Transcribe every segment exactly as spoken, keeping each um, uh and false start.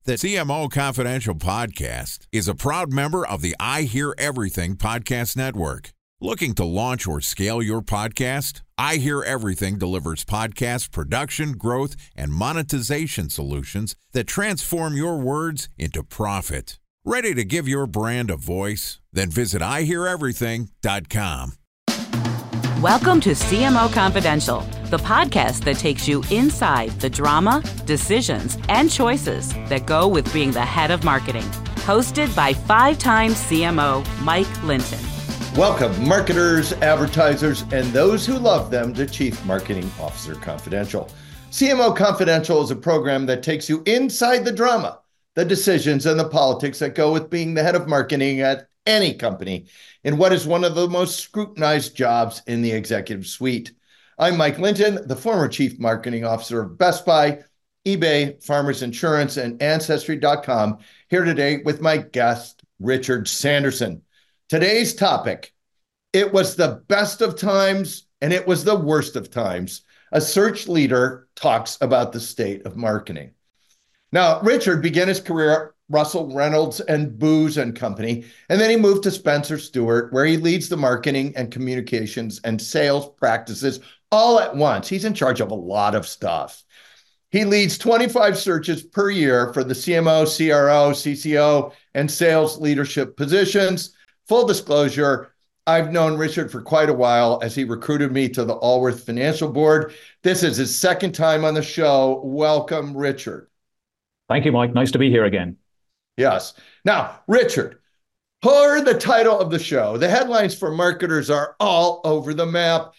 The C M O Confidential podcast is a proud member of the I Hear Everything podcast network. Looking to launch or scale your podcast? I Hear Everything delivers podcast production, growth, and monetization solutions that transform your words into profit. Ready to give your brand a voice? Then visit I hear everything dot com. Welcome to C M O Confidential, the podcast that takes you inside the drama, decisions, and choices that go with being the head of marketing. Hosted by five-time C M O Mike Linton. Welcome, marketers, advertisers, and those who love them to Chief Marketing Officer Confidential. C M O Confidential is a program that takes you inside the drama, the decisions, and the politics that go with being the head of marketing at any company in what is one of the most scrutinized jobs in the executive suite. I'm Mike Linton, the former Chief Marketing Officer of Best Buy, eBay, Farmers Insurance, and Ancestry dot com, here today with my guest, Richard Sanderson. Today's topic, it was the best of times and it was the worst of times. A search leader talks about the state of marketing. Now, Richard began his career at Russell Reynolds and Booz and Company, and then he moved to Spencer Stuart, where he leads the marketing and communications and sales practices all at once. He's in charge of a lot of stuff. He leads twenty-five searches per year for the C M O, C R O, C C O, and sales leadership positions. Full disclosure, I've known Richard for quite a while as he recruited me to the Allworth Financial Board. This is his second time on the show. Welcome, Richard. Thank you, Mike. Nice to be here again. Yes. Now, Richard, per the title of the show, the headlines for marketers are all over the map.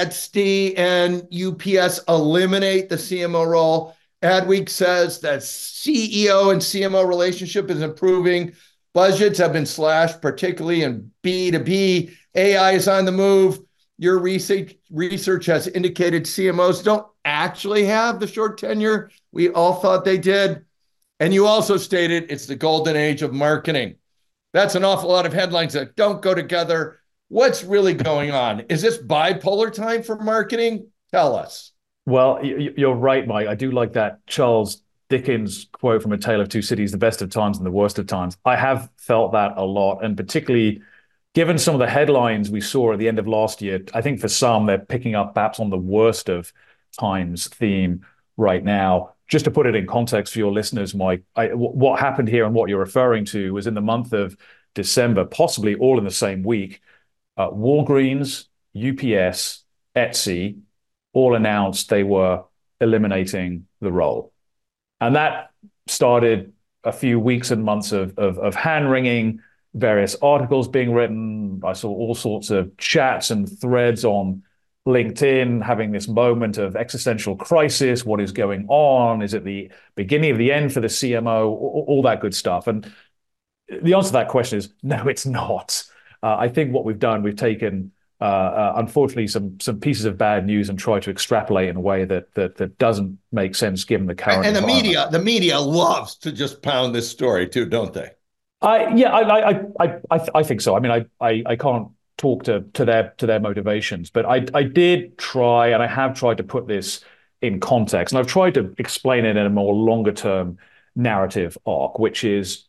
Etsy and U P S eliminate the C M O role. Adweek says that C E O and C M O relationship is improving. Budgets have been slashed, particularly in B two B. A I is on the move. Your research, research has indicated C M Os don't actually have the short tenure we all thought they did. And you also stated it's the golden age of marketing. That's an awful lot of headlines that don't go together. What's really going on? Is this bipolar time for marketing? Tell us. Well, you're right, Mike. I do like that Charles Dickens quote from A Tale of Two Cities, the best of times and the worst of times. I have felt that a lot, and particularly given some of the headlines we saw at the end of last year, I think for some, they're picking up perhaps on the worst of times theme right now. Just to put it in context for your listeners, Mike, I, w- what happened here and what you're referring to was in the month of December, possibly all in the same week, uh, Walgreens, U P S, Etsy all announced they were eliminating the role. And that started a few weeks and months of, of, of hand-wringing, various articles being written. I saw all sorts of chats and threads on LinkedIn having this moment of existential crisis. What is going on? Is it the beginning of the end for the C M O? All, all that good stuff. And the answer to that question is no, it's not. Uh, I think what we've done, we've taken, uh, uh, unfortunately, some some pieces of bad news and tried to extrapolate in a way that that that doesn't make sense given the current. And the media, the media loves to just pound this story too, don't they? I yeah, I I I I, I think so. I mean, I I, I can't talk to to their to their motivations, but I I did try, and I have tried to put this in context, and I've tried to explain it in a more longer term narrative arc, which is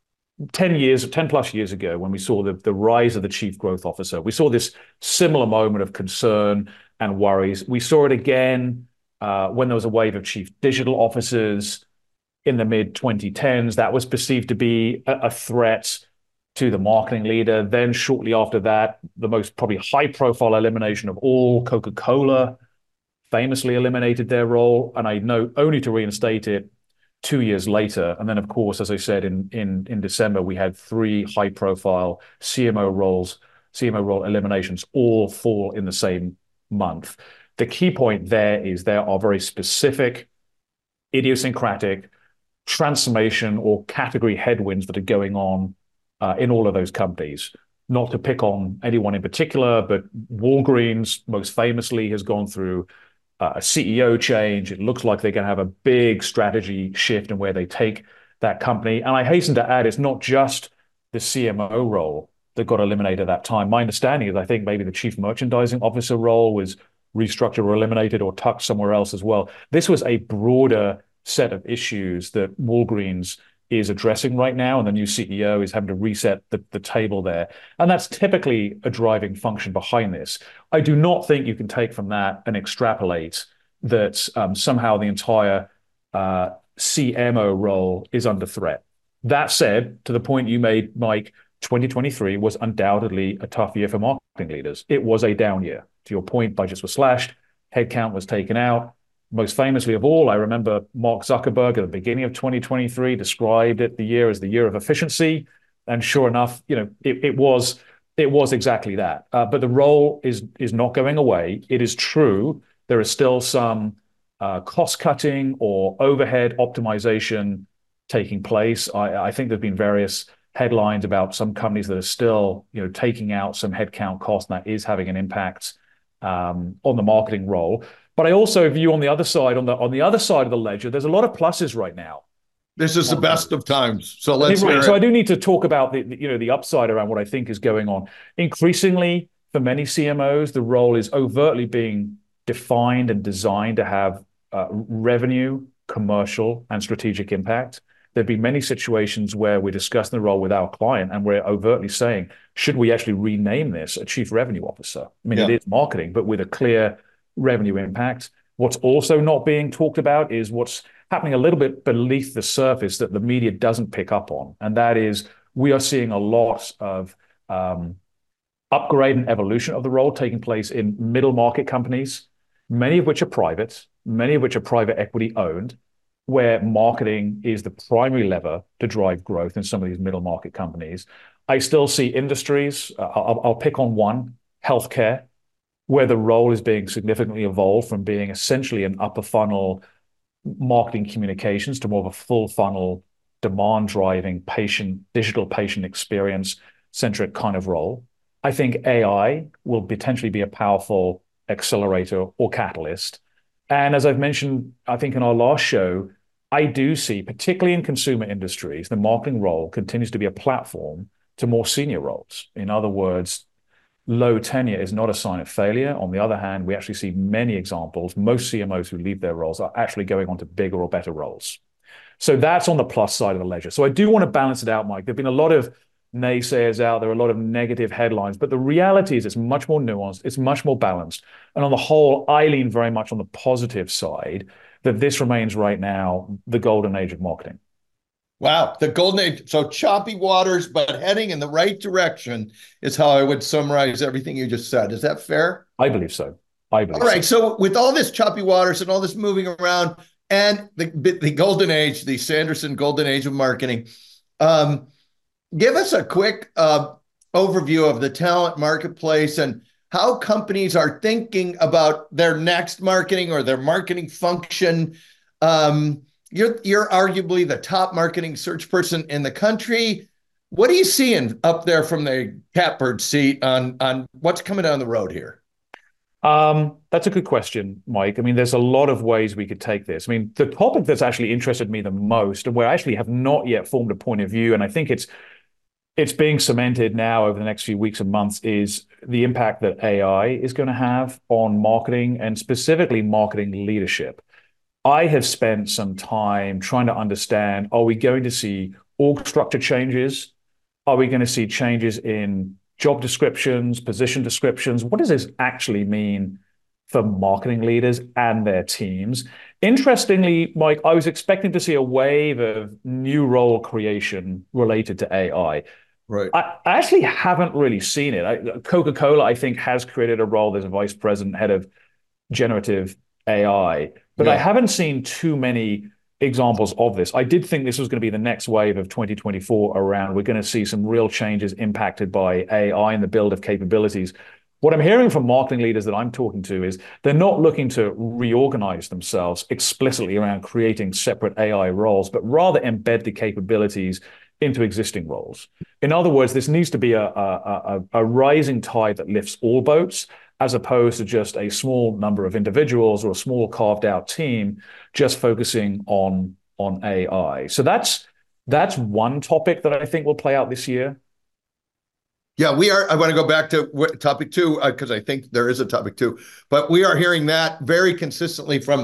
ten years, ten plus years ago, when we saw the the rise of the chief growth officer. We saw this similar moment of concern and worries. We saw it again uh, when there was a wave of chief digital officers in the mid twenty tens. That was perceived to be a, a threat to the marketing leader. Then shortly after that, the most probably high-profile elimination of all, Coca-Cola famously eliminated their role. And I know only to reinstate it two years later. And then, of course, as I said, in in in December, we had three high-profile C M O roles, C M O role eliminations, all fall in the same month. The key point there is there are very specific, idiosyncratic transformation or category headwinds that are going on uh, in all of those companies. Not to pick on anyone in particular, but Walgreens most famously has gone through uh, a C E O change. It looks like they're going to have a big strategy shift in where they take that company. And I hasten to add, it's not just the C M O role that got eliminated at that time. My understanding is I think maybe the chief merchandising officer role was restructured or eliminated or tucked somewhere else as well. This was a broader set of issues that Walgreens is addressing right now, and the new C E O is having to reset the, the table there. And that's typically a driving function behind this. I do not think you can take from that and extrapolate that um, somehow the entire uh, C M O role is under threat. That said, to the point you made, Mike, twenty twenty-three was undoubtedly a tough year for marketing leaders. It was a down year. To your point, budgets were slashed, headcount was taken out. Most famously of all, I remember Mark Zuckerberg at the beginning of twenty twenty-three described it the year as the year of efficiency. And sure enough, you know, it, it was it was exactly that. Uh, but the role is is not going away. It is true. There is still some uh, cost cutting or overhead optimization taking place. I, I think there've been various headlines about some companies that are still, you know, taking out some headcount cost, and that is having an impact um, on the marketing role. But I also view on the other side, on the on the other side of the ledger, there's a lot of pluses right now. This is the best of times. So let's hear it. So I do need to talk about the, the you know the upside around what I think is going on. Increasingly, for many C M Os, the role is overtly being defined and designed to have uh, revenue, commercial, and strategic impact. There've been many situations where we're discussing the role with our client and we're overtly saying, should we actually rename this a chief revenue officer? I mean, yeah. It is marketing, but with a clear revenue impact. What's also not being talked about is what's happening a little bit beneath the surface that the media doesn't pick up on. And that is, we are seeing a lot of um, upgrade and evolution of the role taking place in middle market companies, many of which are private, many of which are private equity owned, where marketing is the primary lever to drive growth in some of these middle market companies. I still see industries, uh, I'll, I'll pick on one, healthcare, where the role is being significantly evolved from being essentially an upper funnel marketing communications to more of a full funnel demand driving patient, digital patient experience centric kind of role. I think A I will potentially be a powerful accelerator or catalyst. And as I've mentioned, I think in our last show, I do see, particularly in consumer industries, the marketing role continues to be a platform to more senior roles. In other words, low tenure is not a sign of failure. On the other hand, we actually see many examples. Most C M Os who leave their roles are actually going on to bigger or better roles. So that's on the plus side of the ledger. So I do want to balance it out, Mike. There have been a lot of naysayers out there, a lot of negative headlines, but the reality is it's much more nuanced, it's much more balanced. And on the whole, I lean very much on the positive side that this remains right now the golden age of marketing. Wow, the golden age. So choppy waters, but heading in the right direction is how I would summarize everything you just said. Is that fair? I believe so. I believe all right, so. So with all this choppy waters and all this moving around and the, the golden age, the Sanderson golden age of marketing, um, give us a quick uh, overview of the talent marketplace and how companies are thinking about their next marketing or their marketing function. Um, you're, you're arguably the top marketing search person in the country. What are you seeing up there from the catbird seat on, on what's coming down the road here? Um, that's a good question, Mike. I mean, there's a lot of ways we could take this. I mean, the topic that's actually interested me the most, and where I actually have not yet formed a point of view, and I think it's It's being cemented now over the next few weeks and months, is the impact that A I is going to have on marketing and specifically marketing leadership. I have spent some time trying to understand, are we going to see org structure changes? Are we going to see changes in job descriptions, position descriptions? What does this actually mean for marketing leaders and their teams? Interestingly, Mike, I was expecting to see a wave of new role creation related to A I. Right. I actually haven't really seen it. I, Coca-Cola, I think, has created a role. There's a vice president, head of generative A I, but yeah. I haven't seen too many examples of this. I did think this was going to be the next wave of twenty twenty-four around. We're going to see some real changes impacted by A I and the build of capabilities. What I'm hearing from marketing leaders that I'm talking to is they're not looking to reorganize themselves explicitly around creating separate A I roles, but rather embed the capabilities into existing roles. In other words, this needs to be a, a, a, a rising tide that lifts all boats, as opposed to just a small number of individuals or a small carved out team just focusing on, on A I. So that's, that's one topic that I think will play out this year. Yeah, we are. I want to go back to topic two because uh, I think there is a topic two, but we are hearing that very consistently from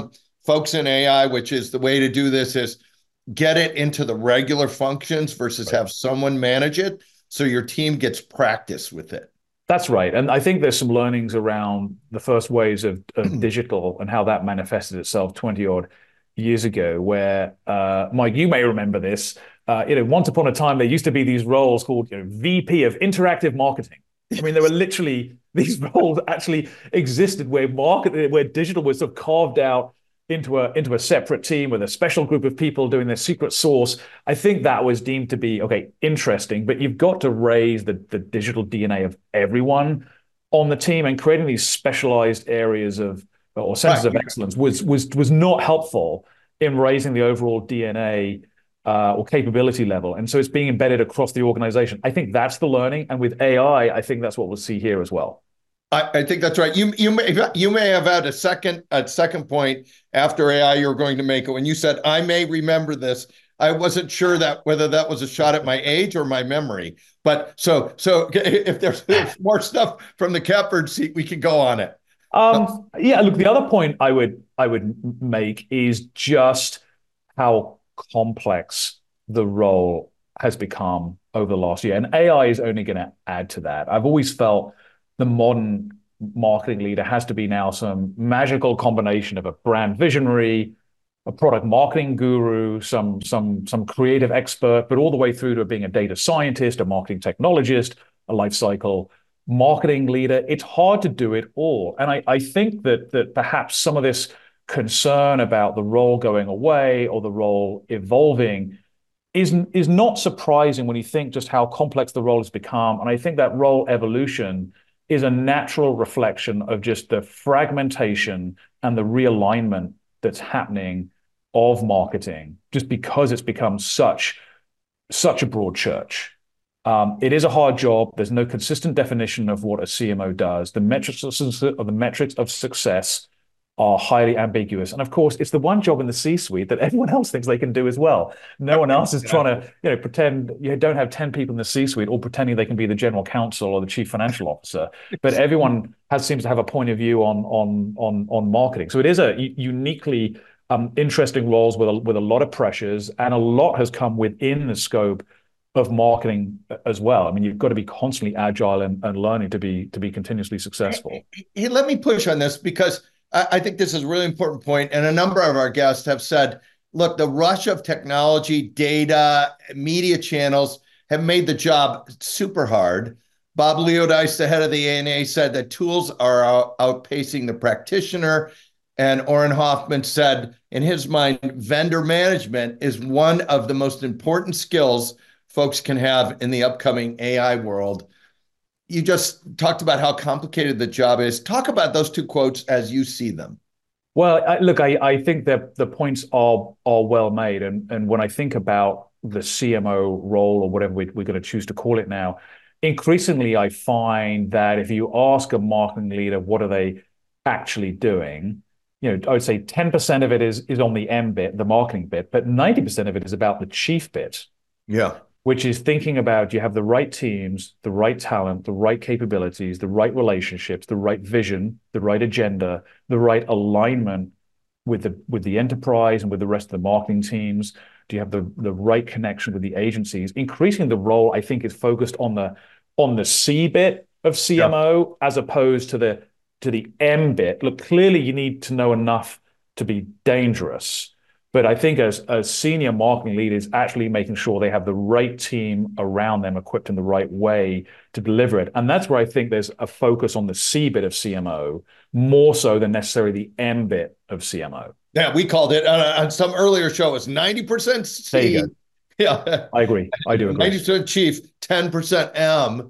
folks in A I, which is the way to do this is get it into the regular functions versus have someone manage it so your team gets practice with it. That's right. And I think there's some learnings around the first waves of, of digital and how that manifested itself twenty odd years ago, where, uh, Mike, you may remember this, uh, you know, once upon a time, there used to be these roles called, you know, V P of Interactive Marketing. I mean, there were literally these roles actually existed where market, where digital was sort of carved out into a into a separate team with a special group of people doing their secret sauce. I think that was deemed to be, okay, interesting, but you've got to raise the, the digital D N A of everyone on the team, and creating these specialized areas of or centers right. of excellence was was was not helpful in raising the overall D N A uh, or capability level. And so it's being embedded across the organization. I think that's the learning. And with A I, I think that's what we'll see here as well. I, I think that's right. You you may you may have had a second a second point after A I you were going to make it when you said, I may remember this. I wasn't sure that whether that was a shot at my age or my memory. But so so if there's, there's more stuff from the catbird seat, we can go on it. Um, yeah, look, the other point I would I would make is just how complex the role has become over the last year. And A I is only going to add to that. I've always felt the modern marketing leader has to be now some magical combination of a brand visionary, a product marketing guru, some some some creative expert, but all the way through to being a data scientist, a marketing technologist, a life cycle marketing leader. It's hard to do it all. And I, I think that that perhaps some of this concern about the role going away or the role evolving is, is not surprising when you think just how complex the role has become. And I think that role evolution is a natural reflection of just the fragmentation and the realignment that's happening of marketing, just because it's become such, such a broad church. Um, it is a hard job. There's no consistent definition of what a C M O does. The metrics of, of the metrics of success are highly ambiguous. And of course, it's the one job in the C-suite that everyone else thinks they can do as well. No one else is trying to, you know, pretend you don't have ten people in the C-suite all pretending they can be the general counsel or the chief financial officer. But everyone has seems to have a point of view on on on on marketing. So it is a uniquely um, interesting roles with a, with a lot of pressures, and a lot has come within the scope of marketing as well. I mean, you've got to be constantly agile and, and learning to be to be continuously successful. Hey, hey, let me push on this because I think this is a really important point, and a number of our guests have said, look, the rush of technology, data, media channels have made the job super hard. Bob Leodice, the head of the A N A, said that tools are out- outpacing the practitioner, and Oren Hoffman said, in his mind, vendor management is one of the most important skills folks can have in the upcoming A I world. You just talked about how complicated the job is. Talk about those two quotes as you see them. Well, I, look, I, I think that the points are are well made. And, and when I think about the C M O role, or whatever we, we're going to choose to call it now, increasingly I find that if you ask a marketing leader, what are they actually doing? You know, I would say ten percent of it is, is on the M bit, the marketing bit, but ninety percent of it is about the chief bit. Yeah. Which is thinking about, you have the right teams, the right talent, the right capabilities, the right relationships, the right vision, the right agenda, the right alignment with the with the enterprise and with the rest of the marketing teams? Do you have the, the right connection with the agencies? Increasingly, the role, I think, is focused on the on the C bit of C M O, yeah, as opposed to the to the M bit. Look, clearly you need to know enough to be dangerous. But I think as a senior marketing leader is actually making sure they have the right team around them equipped in the right way to deliver it. And that's where I think there's a focus on the C bit of C M O more so than necessarily the M bit of C M O. Yeah, we called it uh, on some earlier show, it's ninety percent C. There you go. Yeah, I agree. I do agree. ninety percent chief, ten percent M.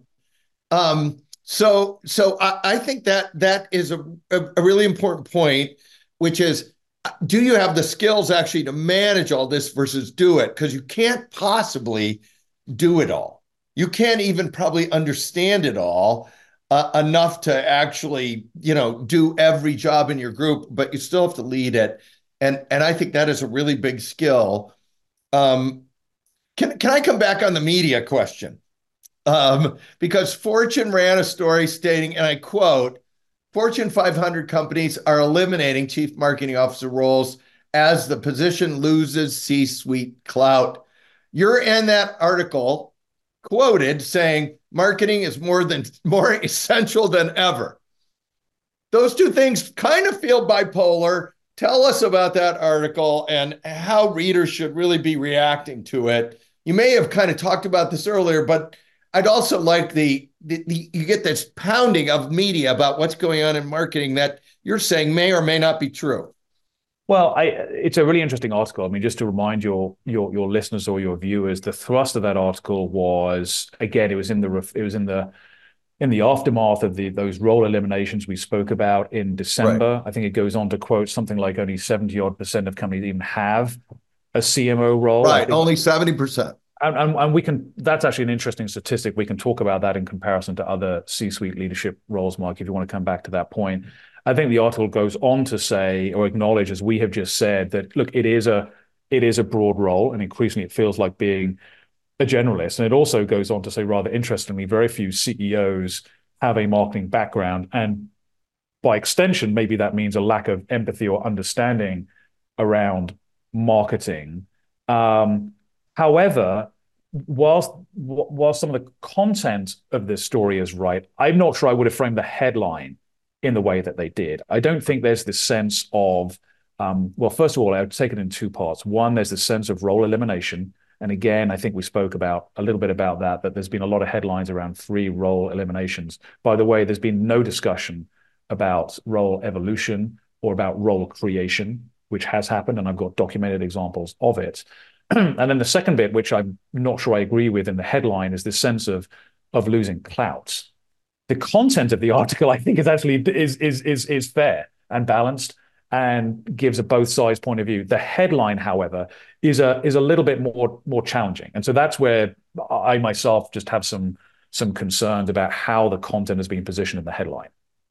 Um, so so I, I think that that is a, a, a really important point, which is, do you have the skills actually to manage all this versus do it? Because you can't possibly do it all. You can't even probably understand it all uh, enough to actually, you know, do every job in your group, but you still have to lead it. And, and I think that is a really big skill. Um, can, can I come back on the media question? Um, because Fortune ran a story stating, and I quote, Fortune five hundred companies are eliminating chief marketing officer roles as the position loses C-suite clout. You're in that article quoted saying marketing is more than more essential than ever. Those two things kind of feel bipolar. Tell us about that article and how readers should really be reacting to it. You may have kind of talked about this earlier, but I'd also like the, the, the you get this pounding of media about what's going on in marketing that you're saying may or may not be true. Well, I, it's a really interesting article. I mean, just to remind your your your listeners or your viewers, the thrust of that article was, again, it was in the it was in the in the aftermath of the those role eliminations we spoke about in December. Right. I think it goes on to quote something like only seventy odd percent of companies even have a C M O role. Right, only seventy percent. And, and, and we can, that's actually an interesting statistic. We can talk about that in comparison to other C-suite leadership roles, Mark, if you want to come back to that point. I think the article goes on to say or acknowledge, as we have just said, that, look, it is a it is a broad role, and increasingly it feels like being a generalist. And it also goes on to say, rather interestingly, very few C E Os have a marketing background. And by extension, maybe that means a lack of empathy or understanding around marketing. Um, However, whilst while some of the content of this story is right, I'm not sure I would have framed the headline in the way that they did. I don't think there's this sense of, um, well, first of all, I would take it in two parts. One, there's this sense of role elimination. And again, I think we spoke about a little bit about that, that there's been a lot of headlines around three role eliminations. By the way, there's been no discussion about role evolution or about role creation, which has happened, and I've got documented examples of it. And then the second bit, which I'm not sure I agree with in the headline, is this sense of of losing clout. The content of the article, I think, is actually is is is is fair and balanced and gives a both sides point of view. The headline, however, is a is a little bit more more challenging, and so that's where I myself just have some some concerns about how the content is being positioned in the headline.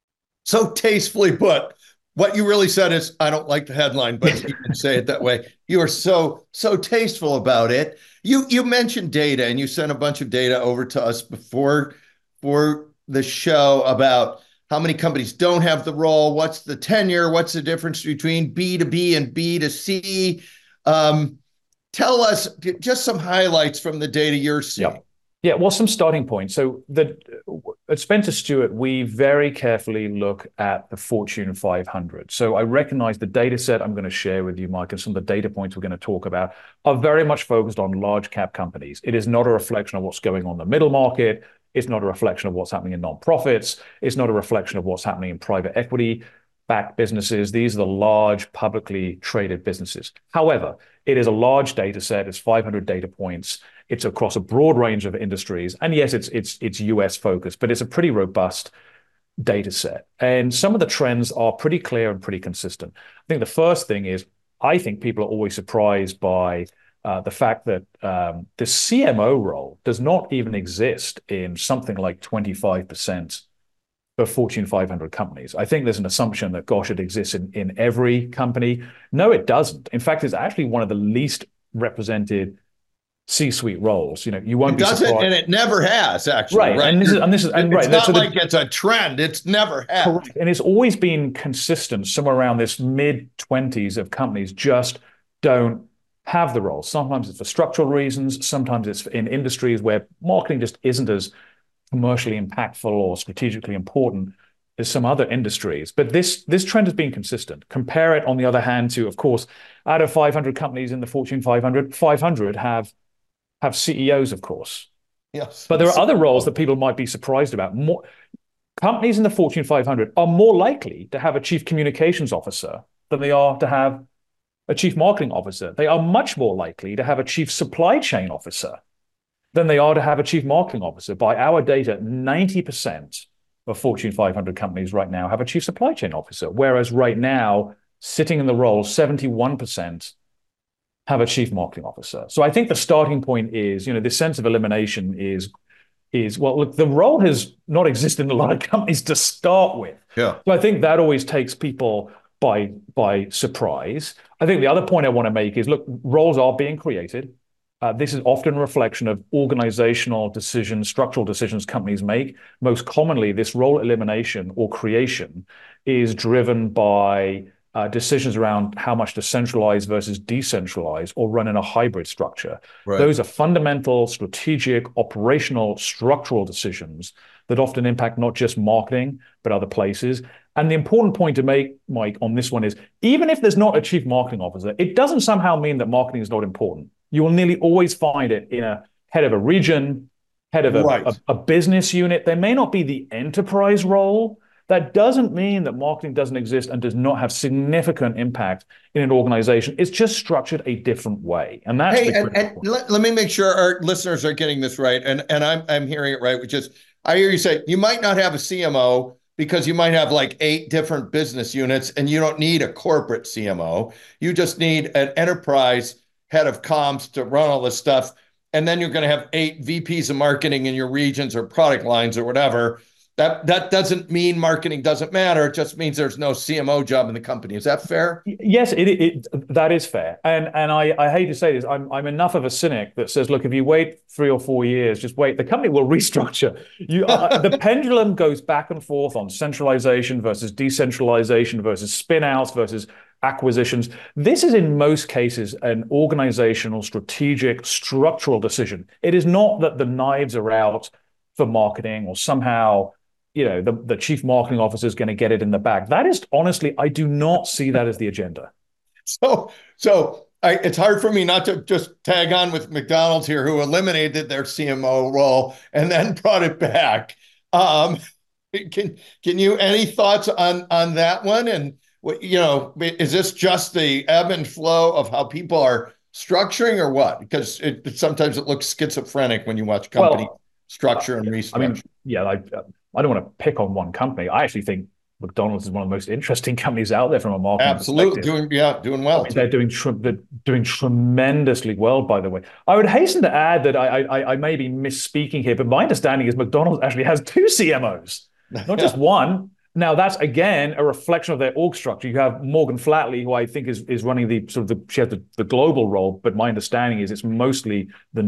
So tastefully put. What you really said is, I don't like the headline, but you can say it that way. You are so, so tasteful about it. You you mentioned data, and you sent a bunch of data over to us before for the show about how many companies don't have the role, what's the tenure, what's the difference between B to B and B to C. Um, tell us just some highlights from the data you're seeing. Yeah. Yeah, well, some starting points. So the, at Spencer Stuart, we very carefully look at the Fortune five hundred. So I recognize the data set I'm going to share with you, Mike, and some of the data points we're going to talk about are very much focused on large cap companies. It is not a reflection of what's going on in the middle market. It's not a reflection of what's happening in nonprofits. It's not a reflection of what's happening in private equity backed businesses. These are the large publicly traded businesses. However, it is a large data set. It's five hundred data points. It's across a broad range of industries. And yes, it's it's it's U S focused, but it's a pretty robust data set. And some of the trends are pretty clear and pretty consistent. I think the first thing is, I think people are always surprised by uh, the fact that um, the C M O role does not even exist in something like twenty-five percent of Fortune five hundred companies. I think there's an assumption that, gosh, it exists in, in every company. No, it doesn't. In fact, it's actually one of the least represented C-suite roles. You know, you won't it be doesn't, surprised. and it never has, actually. Right, right? and this is and this is and it's right. not so like the, it's a trend. It's never had. Correct, and it's always been consistent. Somewhere around this mid twenties of companies just don't have the role. Sometimes it's for structural reasons. Sometimes it's in industries where marketing just isn't as commercially impactful or strategically important as some other industries. But this this trend has been consistent. Compare it, on the other hand, to, of course, out of five hundred companies in the Fortune five hundred, five hundred have have C E Os, of course. Yes. But there are other roles that people might be surprised about. More companies in the Fortune five hundred are more likely to have a chief communications officer than they are to have a chief marketing officer. They are much more likely to have a chief supply chain officer than they are to have a chief marketing officer. By our data, ninety percent of Fortune five hundred companies right now have a chief supply chain officer, whereas right now, sitting in the role, seventy-one percent have a chief marketing officer. So I think the starting point is, you know, this sense of elimination is, is well, look, the role has not existed in a lot of companies to start with. Yeah. So I think that always takes people by, by surprise. I think the other point I want to make is, look, roles are being created. Uh, this is often a reflection of organizational decisions, structural decisions companies make. Most commonly, this role elimination or creation is driven by uh, decisions around how much to centralize versus decentralize or run in a hybrid structure. Right. Those are fundamental, strategic, operational, structural decisions that often impact not just marketing, but other places. And the important point to make, Mike, on this one is, even if there's not a chief marketing officer, it doesn't somehow mean that marketing is not important. You will nearly always find it in a head of a region, head of a, right. a, a business unit. There may not be the enterprise role. That doesn't mean that marketing doesn't exist and does not have significant impact in an organization. It's just structured a different way. And that's hey, the and, and let, let me make sure our listeners are getting this right. And, and I'm, I'm hearing it right, which is, I hear you say, you might not have a C M O because you might have like eight different business units and you don't need a corporate C M O. You just need an enterprise head of comms to run all this stuff. And then you're going to have eight V Ps of marketing in your regions or product lines or whatever. That that doesn't mean marketing doesn't matter. It just means there's no C M O job in the company. Is that fair? Yes, it, it that is fair. And and I, I hate to say this, I'm I'm enough of a cynic that says, look, if you wait three or four years, just wait. The company will restructure. You uh, the pendulum goes back and forth on centralization versus decentralization versus spin-outs versus acquisitions. This is in most cases an organizational, strategic, structural decision. It is not that the knives are out for marketing or somehow, you know, the, the chief marketing officer is going to get it in the bag. That is, honestly, I do not see that as the agenda. So, so I, it's hard for me not to just tag on with McDonald's here, who eliminated their C M O role and then brought it back. Um, can can you any thoughts on on that one? And you know, is this just the ebb and flow of how people are structuring, or what? Because it, it sometimes it looks schizophrenic when you watch company well, structure and restructure. I mean, yeah, I I don't want to pick on one company. I actually think McDonald's is one of the most interesting companies out there from a marketing Absolutely. perspective. Doing, yeah, doing well. I mean, they're doing tre- they're doing tremendously well, by the way. I would hasten to add that I, I I may be misspeaking here, but my understanding is McDonald's actually has two C M Os, not just one. Now, that's, again, a reflection of their org structure. You have Morgan Flatley, who I think is is running the sort of the, she has the, the global role, but my understanding is it's mostly the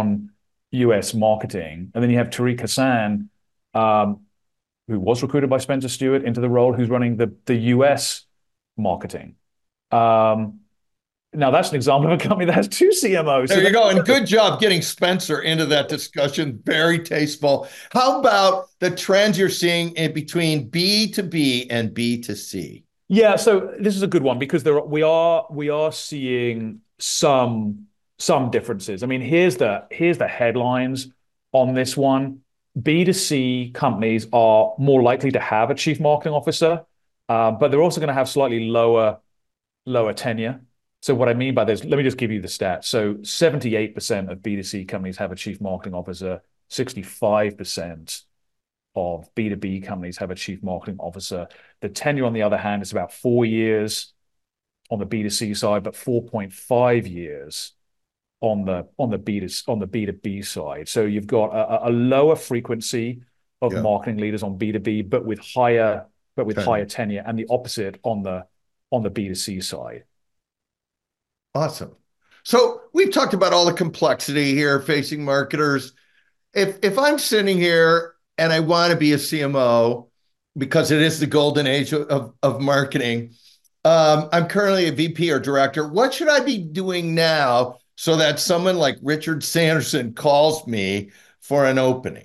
non-U S marketing. And then you have Tariq Hassan, um, who was recruited by Spencer Stuart into the role, who's running the, the U S marketing. Um, now, that's an example of a company that has two C M Os. There you go. And good job getting Spencer into that discussion. Very tasteful. How about the trends you're seeing in between B to B and B to C? Yeah, so this is a good one because there are, we are we are seeing some some differences. I mean, here's the here's the headlines on this one. B to C companies are more likely to have a chief marketing officer, uh, but they're also going to have slightly lower lower tenure. So what I mean by this, let me just give you the stats. So seventy-eight percent of B to C companies have a chief marketing officer. sixty-five percent of B to B companies have a chief marketing officer. The tenure, on the other hand, is about four years on the B to C side, but four point five years on the on the B to on the B to B side. So you've got a, a lower frequency of yeah. marketing leaders on B to B, but with higher but with tenure. higher tenure, and the opposite on the on the B to C side. Awesome. So we've talked about all the complexity here facing marketers. If if I'm sitting here and I want to be a C M O because it is the golden age of, of, of marketing, um, I'm currently a V P or director. What should I be doing now so that someone like Richard Sanderson calls me for an opening?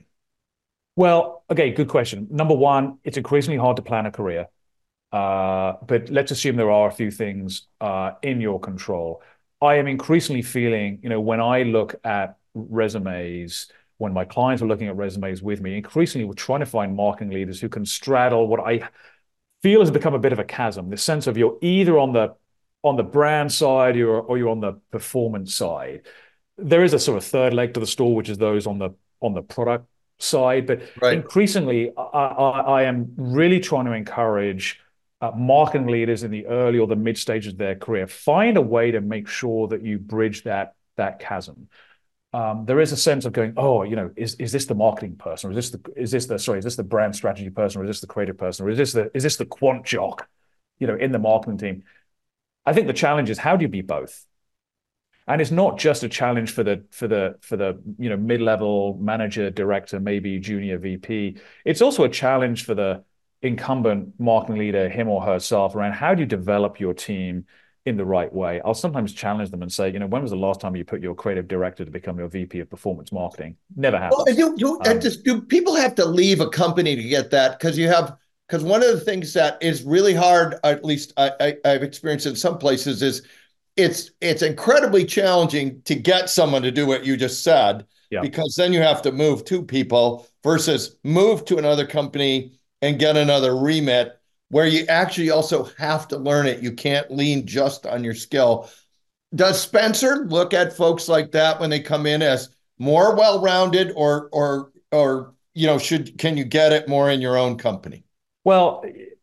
Well, okay, good question. Number one, it's increasingly hard to plan a career. Uh, but let's assume there are a few things uh, in your control. I am increasingly feeling, you know, when I look at resumes, when my clients are looking at resumes with me, increasingly we're trying to find marketing leaders who can straddle what I feel has become a bit of a chasm, the sense of you're either on the on the brand side or, or you're on the performance side. There is a sort of third leg to the stool, which is those on the on the product side. But right. increasingly, I, I, I am really trying to encourage Uh, marketing leaders in the early or the mid stages of their career, find a way to make sure that you bridge that that chasm. Um, there is a sense of going, oh, you know, is is this the marketing person, or is this the is this the sorry, is this the brand strategy person, or is this the creative person, or is this the is this the quant jock, you know, in the marketing team? I think the challenge is, how do you be both? And it's not just a challenge for the for the for the you know mid-level manager, director, maybe junior V P. It's also a challenge for the incumbent marketing leader, him or herself, around how do you develop your team in the right way. I'll sometimes challenge them and say, you know, when was the last time you put your creative director to become your V P of performance marketing? Never happens. Well, do, do, um, just, do people have to leave a company to get that? Because you have, because one of the things that is really hard, at least I, I, I've experienced in some places, is it's it's incredibly challenging to get someone to do what you just said, yeah. because then you have to move two people versus move to another company and get another remit, where you actually also have to learn it. You can't lean just on your skill. Does Spencer look at folks like that when they come in as more well-rounded, or, or, or, you know, should, can you get it more in your own company? Well,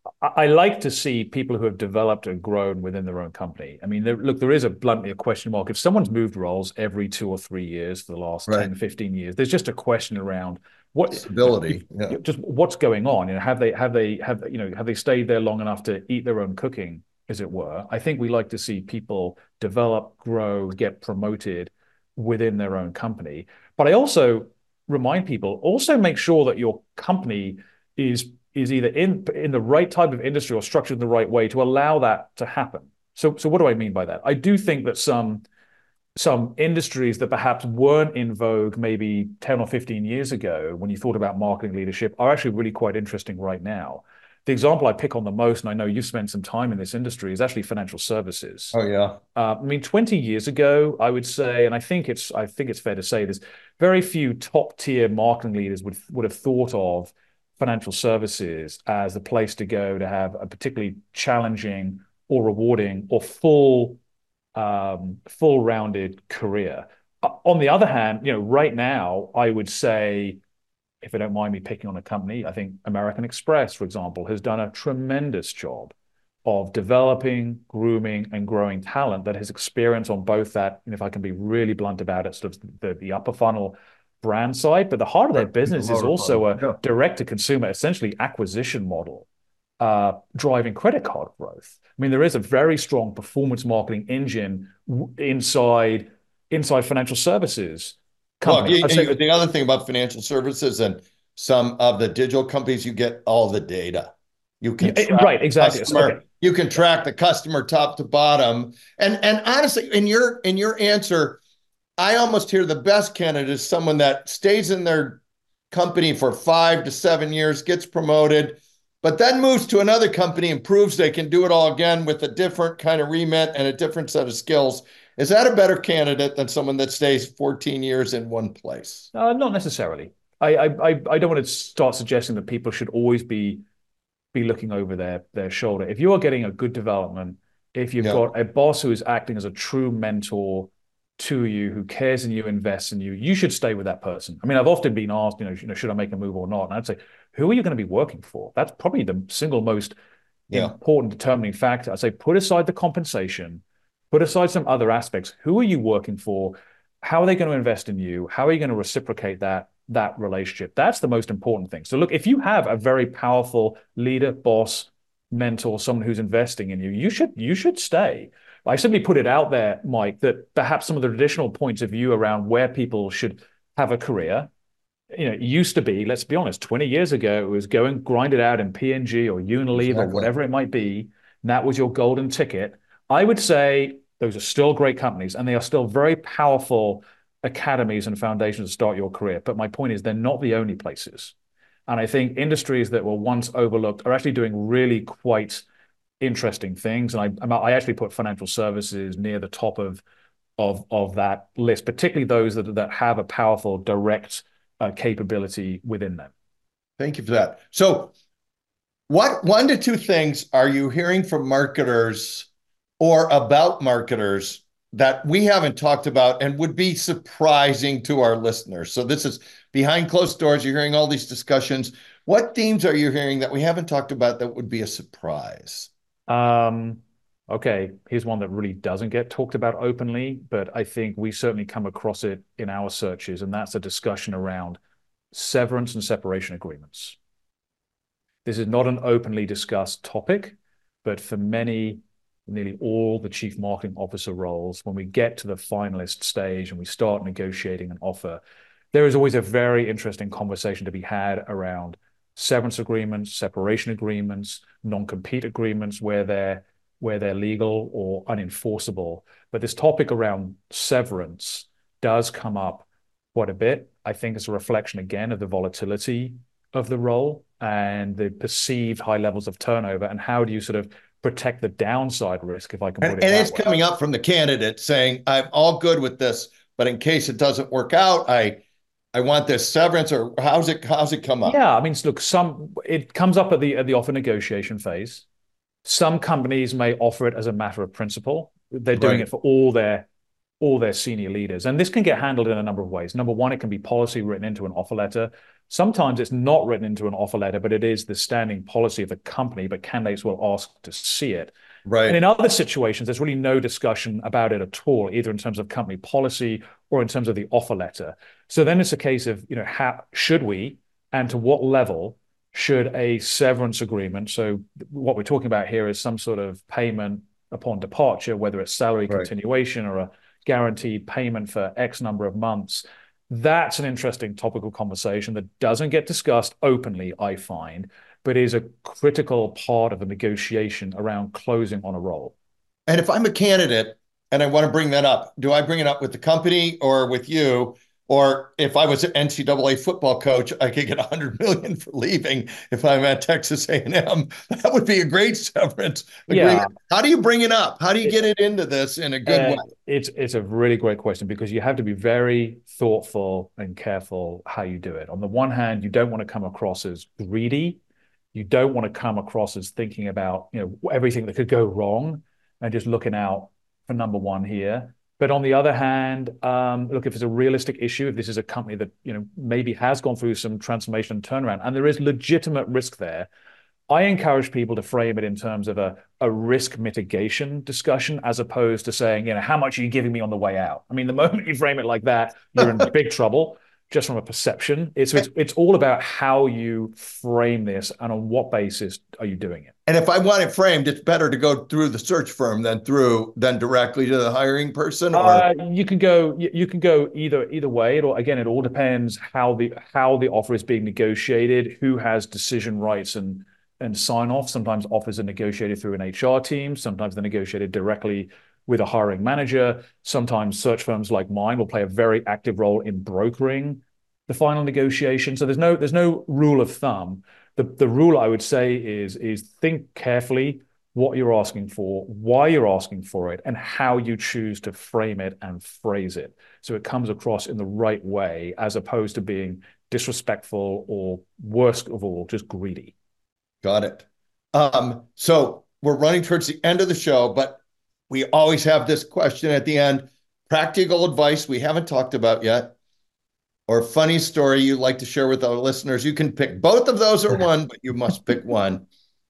I like to see people who have developed and grown within their own company. I mean, there, look, there is a bluntly a question mark. If someone's moved roles every two or three years for the last right. ten, fifteen years, there's just a question around what stability, yeah. just what's going on. You know, have they have they have you know have they stayed there long enough to eat their own cooking, as it were? I think we like to see people develop, grow, get promoted within their own company. But I also remind people, also make sure that your company is is either in in the right type of industry or structured in the right way to allow that to happen. So, so what do I mean by that? I do think that some some industries that perhaps weren't in vogue maybe ten or fifteen years ago, when you thought about marketing leadership, are actually really quite interesting right now. The example I pick on the most, and I know you've spent some time in this industry, is actually financial services. Oh yeah. Uh, I mean, twenty years ago, I would say, and I think it's I think it's fair to say, there's very few top tier marketing leaders would would have thought of financial services as the place to go to have a particularly challenging or rewarding or full, um, full-rounded career. Uh, on the other hand, you know, right now, I would say, if I don't mind me picking on a company, I think American Express, for example, has done a tremendous job of developing, grooming, and growing talent that has experience on both that, and if I can be really blunt about it, sort of the, the upper funnel brand side, but the heart of their business is also a yeah. direct-to-consumer, essentially acquisition model, uh, driving credit card growth. I mean, there is a very strong performance marketing engine inside inside financial services companies. Look, you, you, the other thing about financial services and some of the digital companies, you get all the data. You can yeah, right, exactly. Customer, okay. You can track the customer top to bottom, and and honestly, in your in your answer, I almost hear the best candidate is someone that stays in their company for five to seven years, gets promoted, but then moves to another company and proves they can do it all again with a different kind of remit and a different set of skills. Is that a better candidate than someone that stays fourteen years in one place? Uh, not necessarily. I, I I don't want to start suggesting that people should always be be looking over their their shoulder. If you are getting a good development, if you've yeah. got a boss who is acting as a true mentor to you, who cares in you, invests in you, you should stay with that person. I mean, I've often been asked, you know, you know, should I make a move or not? And I'd say, who are you going to be working for? That's probably the single most yeah. important determining factor. I'd say, put aside the compensation, put aside some other aspects. Who are you working for? How are they going to invest in you? How are you going to reciprocate that, that relationship? That's the most important thing. So look, if you have a very powerful leader, boss, mentor, someone who's investing in you, you should, you should stay. I simply put it out there, Mike, that perhaps some of the traditional points of view around where people should have a career, you know, it used to be, let's be honest, twenty years ago, it was go and grind it out in P and G or Unilever exactly. or whatever it might be. And that was your golden ticket. I would say those are still great companies, and they are still very powerful academies and foundations to start your career. But my point is, they're not the only places. And I think industries that were once overlooked are actually doing really quite interesting things. And I, I actually put financial services near the top of, of, of that list, particularly those that, that have a powerful direct uh, capability within them. Thank you for that. So what one to two things are you hearing from marketers or about marketers that we haven't talked about and would be surprising to our listeners? So this is behind closed doors. You're hearing all these discussions. What themes are you hearing that we haven't talked about that would be a surprise? Um, okay, here's one that really doesn't get talked about openly, but I think we certainly come across it in our searches, and that's a discussion around severance and separation agreements. This is not an openly discussed topic, but for many, nearly all the chief marketing officer roles, when we get to the finalist stage and we start negotiating an offer, there is always a very interesting conversation to be had around severance agreements, separation agreements, non-compete agreements where they're where they're legal or unenforceable. But this topic around severance does come up quite a bit. I think it's a reflection, again, of the volatility of the role and the perceived high levels of turnover, and how do you sort of protect the downside risk, if I can put and, it and that it's way. coming up from the candidate saying, I'm all good with this, but in case it doesn't work out, I I want this severance, or how's it how's it come up? Yeah, I mean, look, some it comes up at the at the offer negotiation phase. Some companies may offer it as a matter of principle. They're doing Right. it for all their all their senior leaders. And this can get handled in a number of ways. Number one, it can be policy written into an offer letter. Sometimes it's not written into an offer letter, but it is the standing policy of the company, but candidates will ask to see it. Right. And in other situations, there's really no discussion about it at all, either in terms of company policy or in terms of the offer letter. So then it's a case of, you know, how should we, and to what level should a severance agreement, so what we're talking about here is some sort of payment upon departure, whether it's salary Right. continuation or a guaranteed payment for X number of months. That's an interesting topical conversation that doesn't get discussed openly, I find, but is a critical part of the negotiation around closing on a role. And if I'm a candidate and I want to bring that up, do I bring it up with the company or with you? Or if I was an N C double A football coach, I could get one hundred million dollars for leaving if I'm at Texas A and M. That would be a great severance agreement. Yeah. How do you bring it up? How do you get it into this in a good Uh, way? It's it's a really great question, because you have to be very thoughtful and careful how you do it. On the one hand, you don't want to come across as greedy. You don't want to come across as thinking about, you know, everything that could go wrong and just looking out for number one here. But on the other hand, um, look, if it's a realistic issue, if this is a company that, you know, maybe has gone through some transformation and turnaround, and there is legitimate risk there, I encourage people to frame it in terms of a, a risk mitigation discussion, as opposed to saying, you know, how much are you giving me on the way out? I mean, the moment you frame it like that, you're in big trouble, just from a perception. It's, it's, it's all about how you frame this and on what basis are you doing it. And if I want it framed, it's better to go through the search firm than through than directly to the hiring person. Or uh, you can go you, you can go either either way. It all, again, it all depends how the how the offer is being negotiated, who has decision rights and and sign off. Sometimes offers are negotiated through an H R team. Sometimes they're negotiated directly with a hiring manager. Sometimes search firms like mine will play a very active role in brokering the final negotiation. So there's no there's no rule of thumb. The the rule I would say is is think carefully what you're asking for, why you're asking for it, and how you choose to frame it and phrase it, so it comes across in the right way, as opposed to being disrespectful or, worst of all, just greedy. Got it. Um, so we're running towards the end of the show, but we always have this question at the end. Practical advice we haven't talked about yet, or a funny story you'd like to share with our listeners. You can pick both of those or one, but you must pick one.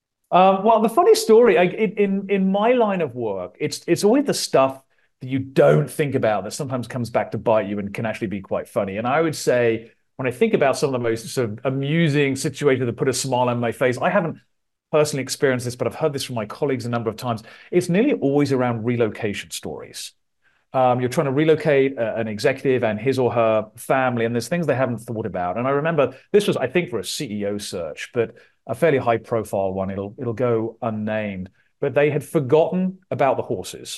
Um, well, the funny story, I, in in my line of work, it's it's always the stuff that you don't think about that sometimes comes back to bite you and can actually be quite funny. And I would say, when I think about some of the most sort of amusing situations that put a smile on my face, I haven't personally experienced this, but I've heard this from my colleagues a number of times. It's nearly always around relocation stories. Um, you're trying to relocate a, an executive and his or her family, and there's things they haven't thought about. And I remember this was, I think, for a C E O search, but a fairly high profile one. It'll it'll go unnamed, but they had forgotten about the horses.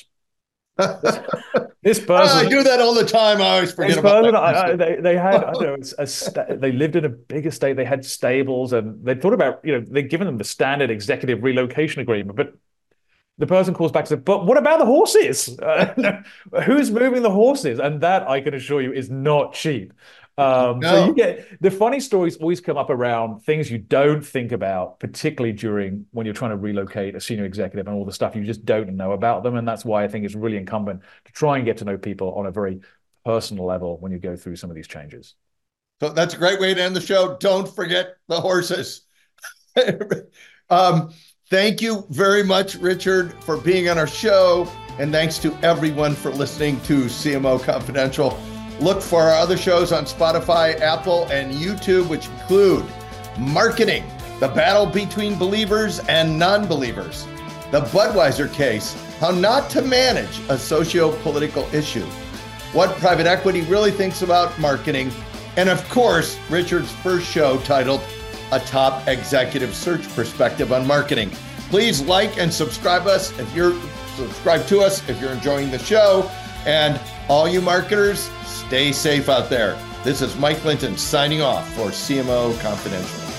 This person, I do that all the time. I always forget this about person, that. I, I, they, they had, I don't know, a sta- they lived in a big estate. They had stables, and they thought about, you know, they'd given them the standard executive relocation agreement, but the person calls back and says, but what about the horses? Uh, who's moving the horses? And that, I can assure you, is not cheap. Um, No. So you get, the funny stories always come up around things you don't think about, particularly during when you're trying to relocate a senior executive and all the stuff you just don't know about them. And that's why I think it's really incumbent to try and get to know people on a very personal level when you go through some of these changes. So that's a great way to end the show. Don't forget the horses. um, Thank you very much, Richard, for being on our show. And thanks to everyone for listening to C M O Confidential. Look for our other shows on Spotify, Apple, and YouTube, which include Marketing, the battle between believers and non-believers, the Budweiser case, how not to manage a socio-political issue, what private equity really thinks about marketing, and of course, Richard's first show titled a top executive search perspective on marketing. Please like and subscribe us if you're subscribe to us if you're enjoying the show. And all you marketers, stay safe out there. This is Mike Linton signing off for C M O Confidential.